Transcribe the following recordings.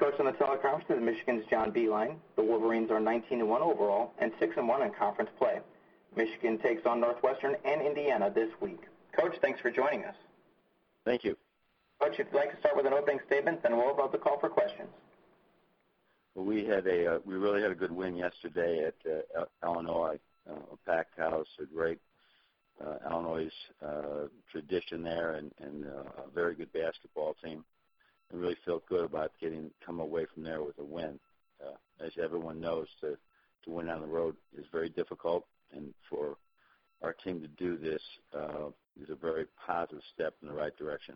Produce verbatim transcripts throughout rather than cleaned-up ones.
coach on the teleconference is Michigan's John Beilein. The Wolverines are nineteen and one overall and six and one in conference play. Michigan takes on Northwestern and Indiana this week. Coach, thanks for joining us. Thank you. Coach, if you'd like to start with an opening statement, then we'll open up the call for questions. Well, we had a uh, we really had a good win yesterday at uh, Illinois, uh, a packed house, a great uh, Illinois uh, tradition there, and, and uh, a very good basketball team. I really felt good about getting come away from there with a win. Uh, as everyone knows, to to win on the road is very difficult, and for our team to do this uh, is a very positive step in the right direction.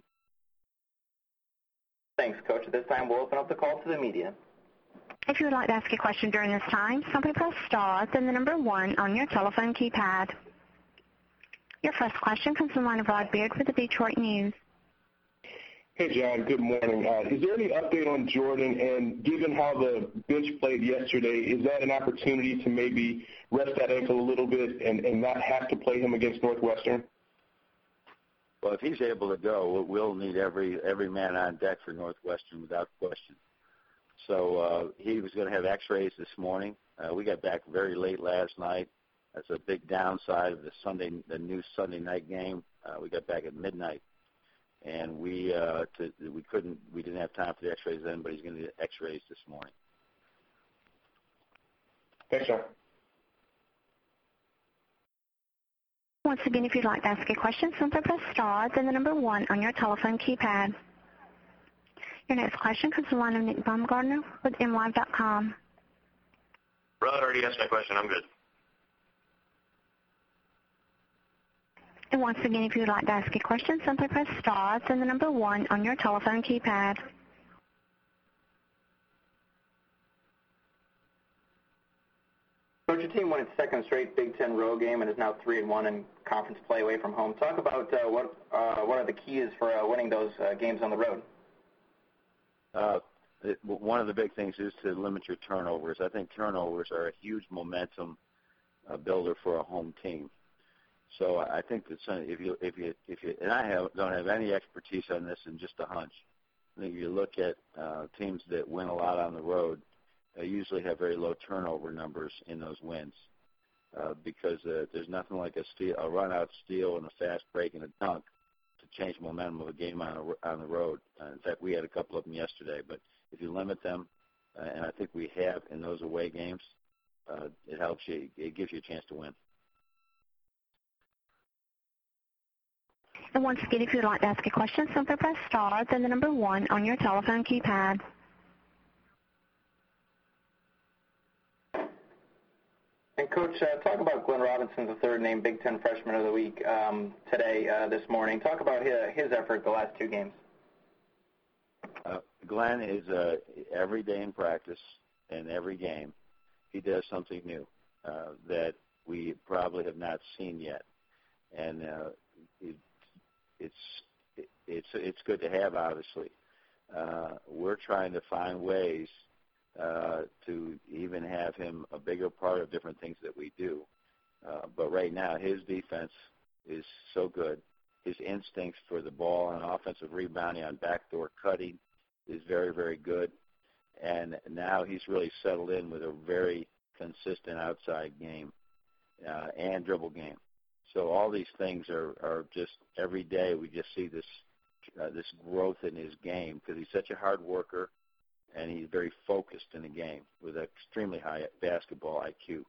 Thanks, Coach. At this time, we'll open up the call to the media. If you would like to ask a question during this time, simply press star, then the number one on your telephone keypad. Your first question comes from the line of Rod Beard with the Detroit News. Hey, John. Good morning. Uh, is there any update on Jordan? And given how the bench played yesterday, is that an opportunity to maybe rest that ankle a little bit and, and not have to play him against Northwestern? Well, if he's able to go, we'll need every every man on deck for Northwestern without question. So uh, he was going to have X-rays this morning. Uh, we got back very late last night. That's a big downside of the Sunday, the new Sunday night game. Uh, we got back at midnight, and we uh, to, we couldn't, we didn't have time for the X-rays then. But he's going to get X-rays this morning. Thanks, John. Once again, if you'd like to ask a question, simply press star, then the number one on your telephone keypad. Your next question comes from the line of Nick Baumgardner with M Live dot com. Rod already asked my question. I'm good. And once again, if you would like to ask a question, simply press star, then the number one on your telephone keypad. Coach, your team won its second straight Big Ten road game and is now three and one in conference play away from home. Talk about uh, what uh, what are the keys for uh, winning those uh, games on the road. Uh, it, one of the big things is to limit your turnovers. I think turnovers are a huge momentum uh, builder for a home team. So I think that some, if you if you if you and I have, don't have any expertise on this and just a hunch. I think if you look at uh, teams that win a lot on the road, they usually have very low turnover numbers in those wins uh, because uh, there's nothing like a steal, a run-out steal and a fast break and a dunk to change the momentum of a game on, a, on the road. Uh, in fact, we had a couple of them yesterday. But if you limit them, uh, and I think we have in those away games, uh, it helps you. It gives you a chance to win. And once again, if you would like to ask a question, simply press star, then the number one on your telephone keypad. And, Coach, uh, talk about Glenn Robinson, the third named Big Ten Freshman of the Week um, today, uh, this morning. Talk about his, his effort the last two games. Uh, Glenn is uh, every day in practice and every game, he does something new uh, that we probably have not seen yet. And uh, it, it's it, it's it's good to have, obviously. Uh, we're trying to find ways Uh, to even have him a bigger part of different things that we do. Uh, but right now, his defense is so good. His instincts for the ball and offensive rebounding on backdoor cutting is very, very good. And now he's really settled in with a very consistent outside game uh, and dribble game. So all these things are, are just every day we just see this uh, this growth in his game because he's such a hard worker. And he's very focused in the game with an extremely high basketball I Q.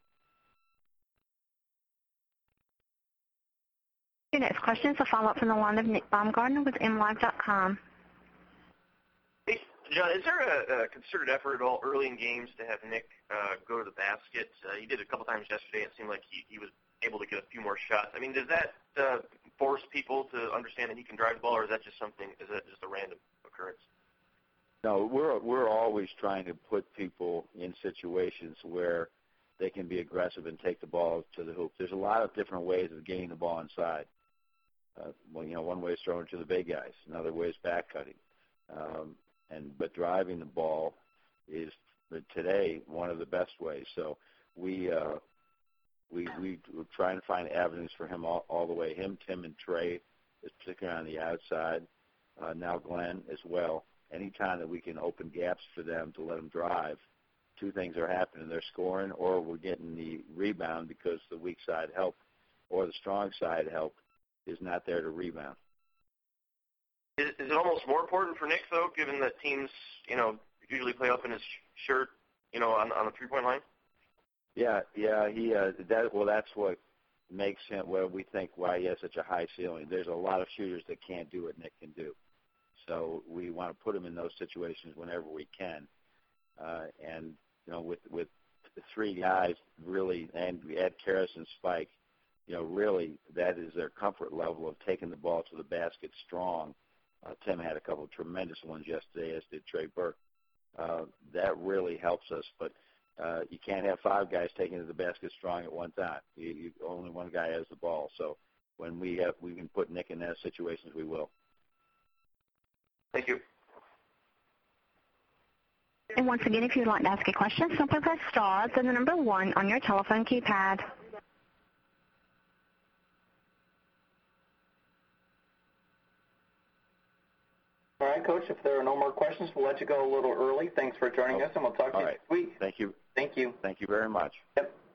Your next question is a follow-up from the line of Nick Baumgardner with M Live dot com. Hey, John, is there a, a concerted effort at all early in games to have Nick uh, go to the basket? Uh, he did it a couple times yesterday. It seemed like he, he was able to get a few more shots. I mean, does that uh, force people to understand that he can drive the ball, or is that just something, is that just a random occurrence? No, we're we're always trying to put people in situations where they can be aggressive and take the ball to the hoop. There's a lot of different ways of getting the ball inside. Uh, well, you know, one way is throwing it to the big guys. Another way is back cutting. Um, and but driving the ball is today one of the best ways. So we uh, we we we're trying to find avenues for him all, all the way. Him, Tim, and Trey, is particularly on the outside. Uh, now Glenn as well. anytime that we can open gaps for them to let them drive, two things are happening. They're scoring, or we're getting the rebound because the weak side help or the strong side help is not there to rebound. Is, is it almost more important for Nick, though, given that teams, you know, usually play up in his shirt, you know, on, on the three-point line? Yeah, yeah, he uh, that well, that's what makes him. Well, we think why he has such a high ceiling. There's a lot of shooters that can't do what Nick can do, so we want to put him in those situations whenever we can. Uh, and you know, with with the three guys really, and we add Karras and Spike, you know, really that is their comfort level of taking the ball to the basket strong. Uh, Tim had a couple of tremendous ones yesterday, as did Trey Burke. Uh, that really helps us, but. Uh, you can't have five guys taking it to the basket strong at one time. You, you, only one guy has the ball. So when we have, we can put Nick in those situations, we will. Thank you. And once again, if you'd like to ask a question, simply press star, then the number one on your telephone keypad. All right, Coach, if there are no more questions, we'll let you go a little early. Thanks for joining oh, us, and we'll talk to you right. next week. Thank you. Thank you. Thank you very much. Yep.